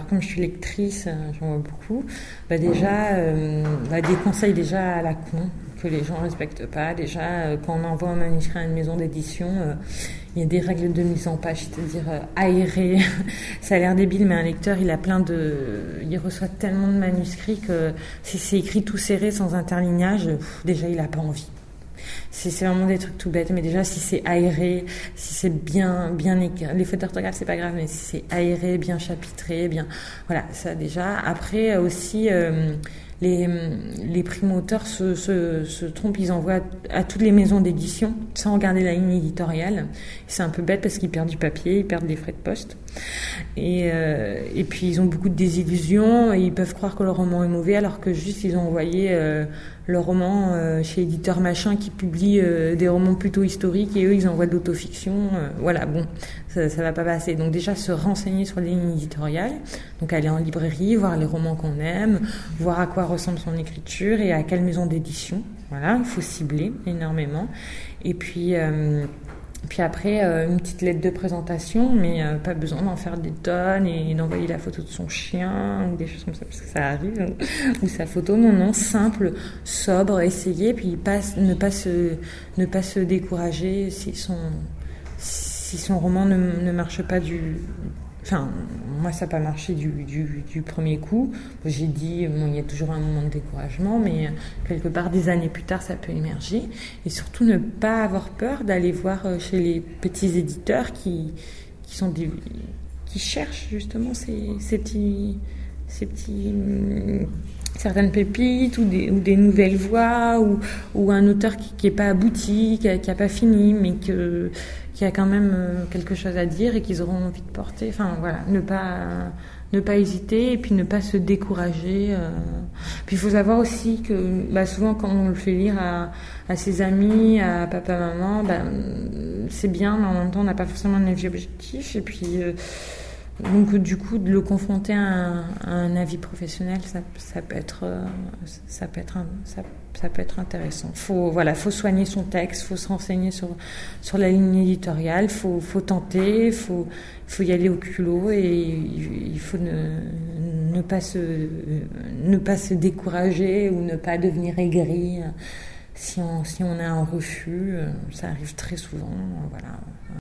alors comme je suis lectrice, j'en vois beaucoup, déjà, des conseils déjà à la con, que les gens respectent pas. Déjà, quand on envoie un manuscrit à une maison d'édition, il y a des règles de mise en page, c'est-à-dire aérer. Ça a l'air débile, mais un lecteur, il reçoit tellement de manuscrits que si c'est écrit tout serré sans interlignage, déjà il a pas envie. C'est vraiment des trucs tout bêtes, mais déjà si c'est aéré, si c'est bien écrit, les fautes d'orthographe c'est pas grave, mais si c'est aéré, bien chapitré, bien, voilà, ça déjà. Après aussi, les primoteurs se trompent, ils envoient à toutes les maisons d'édition sans regarder la ligne éditoriale. C'est un peu bête parce qu'ils perdent du papier, ils perdent des frais de poste. Et puis ils ont beaucoup de désillusions, et ils peuvent croire que leur roman est mauvais alors que juste ils ont envoyé leur roman chez éditeur machin qui publie des romans plutôt historiques, et eux ils envoient de l'autofiction. Voilà, bon, ça va pas passer. Donc déjà se renseigner sur les lignes éditoriales, donc aller en librairie, voir les romans qu'on aime, voir à quoi ressemble son écriture et à quelle maison d'édition. Voilà, il faut cibler énormément. Et puis après, une petite lettre de présentation, mais pas besoin d'en faire des tonnes et d'envoyer la photo de son chien ou des choses comme ça, parce que ça arrive, ou sa photo. Non, simple, sobre, essayer, puis ne pas se décourager si son roman ne marche pas Enfin, moi, ça n'a pas marché du premier coup. J'ai dit, il y a toujours un moment de découragement, mais quelque part, des années plus tard, ça peut émerger. Et surtout, ne pas avoir peur d'aller voir chez les petits éditeurs qui cherchent justement ces petits certaines pépites ou des nouvelles voix ou un auteur qui est pas abouti, qui a pas fini, mais qui a quand même quelque chose à dire et qu'ils auront envie de porter. Enfin voilà, ne pas hésiter et puis ne pas se décourager. Puis il faut savoir aussi que souvent quand on le fait lire à ses amis, à papa, maman, c'est bien, mais en même temps on n'a pas forcément un avis objectif, et puis donc du coup de le confronter à un avis professionnel, ça peut être intéressant. Faut soigner son texte, faut se renseigner sur la ligne éditoriale, faut tenter, faut y aller au culot, et il faut ne pas se décourager ou ne pas devenir aigri si on a un refus. Ça arrive très souvent, voilà.